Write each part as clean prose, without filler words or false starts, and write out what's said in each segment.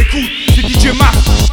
écoutes, c'est DJ Max.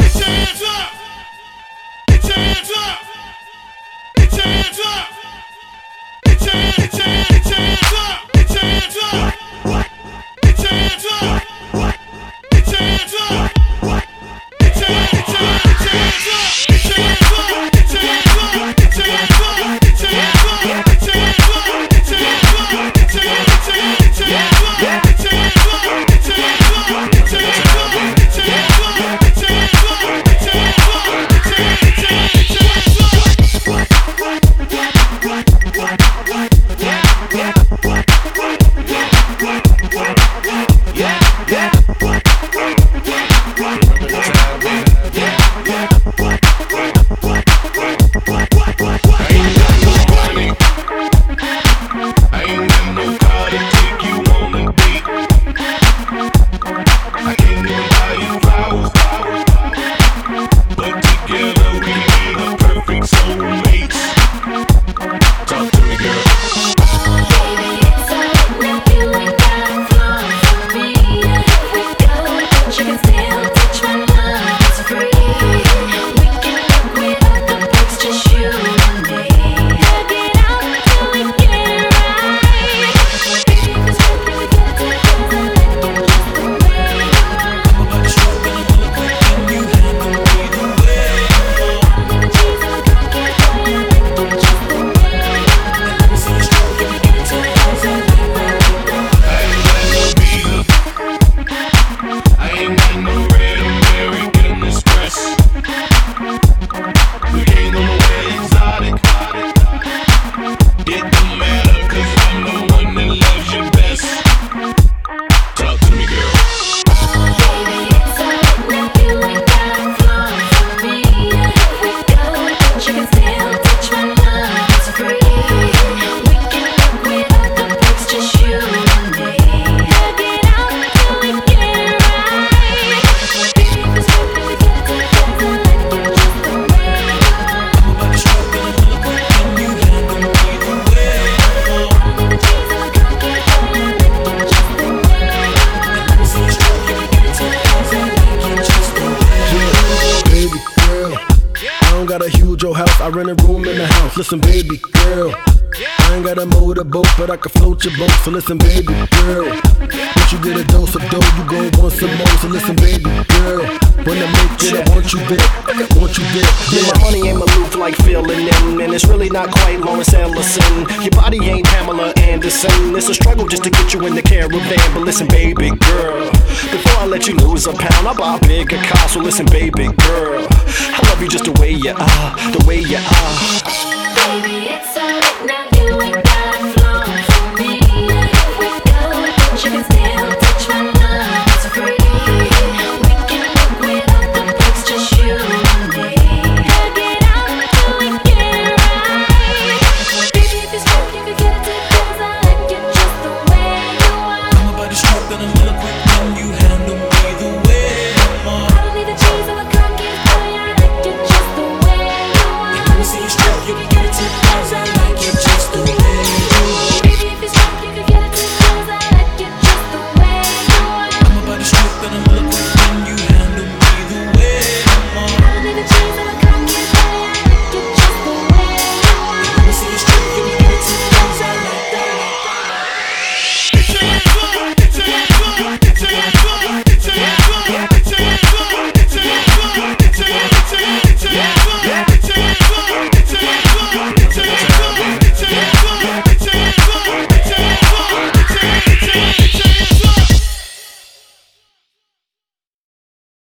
I rent a room in the house. Listen, baby girl, I ain't got a motorboat, but I can float your boat. So listen, baby girl, once you get a dose of dough, you gon' want some more. So listen, baby girl, when I make it, I want you there, want you there. Yeah, my money ain't Maloof like Phil and them, and it's really not quite Lawrence Ellison. Your body ain't Pamela Anderson. It's a struggle just to get you in the caravan. But listen, baby girl, before I let you lose a pound, I'll buy a bigger car. So listen, baby girl, I love you just the way you are, the way you are. Baby, it's alright now, you ain't got